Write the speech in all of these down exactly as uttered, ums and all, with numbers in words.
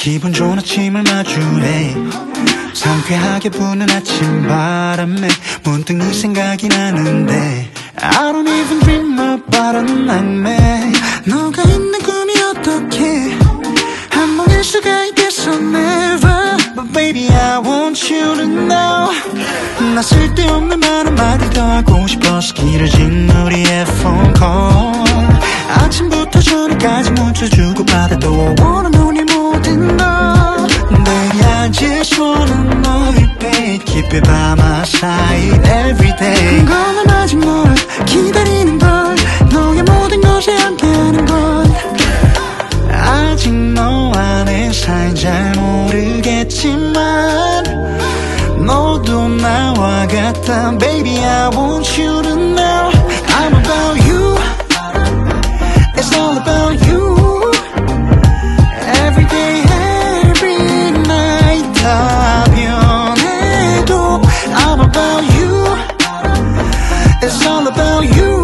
기분 좋은 아침을 마주해 상쾌하게 부는 아침 바람에 문득 네 생각이 나는데 I don't even dream about a nightmare 너가 있는 꿈이 어떻게 한몽일 수가 있겠어 never But baby I want you to know 나 쓸데없는 말 한마디 더 하고 싶어서 길어진 우리의 phone call 아침부터 저녁까지 문자 주고받아도 I wanna know 네 모든 너 Baby I just wanna know you babe Keep it by my side every day 궁금한 아직 널 기다리는 걸 너의 모든 것에 함께하는 걸 아직 너와 내 사이 잘 모르겠지만 너도 나와 같아 Baby I want you to know I'm about you It's all about you Every day every night 다 변해도 I'm about you It's all about you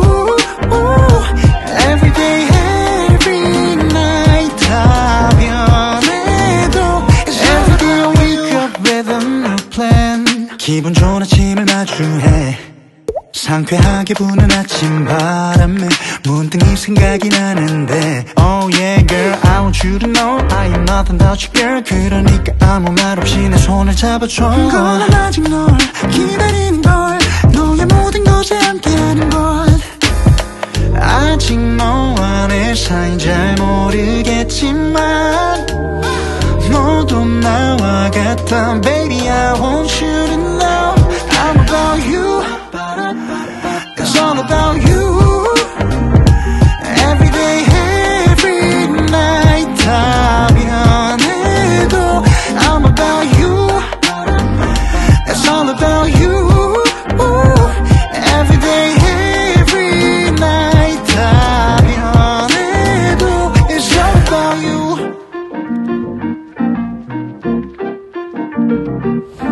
Every day every night 다 변해도 Every day I wake up with a new plan 기분 좋은 아침을 마주해 상쾌하게 부는 아침 바람에 문득 네 생각이 나는데 Oh yeah girl I want you to know I am nothing without you girl 그러니까 아무 말 없이 내 손을 잡아줘 궁금한 아직 널 기다리는 걸 너의 모든 것에 함께하는 걸 아직 너와 내 사이 잘 모르겠지만 너도 나와 같아 Baby I want you to know I'm about you It's all about you Every day every night 다 변해도 I'm about you It's all about you Every day every night 다 변해도 It's all about you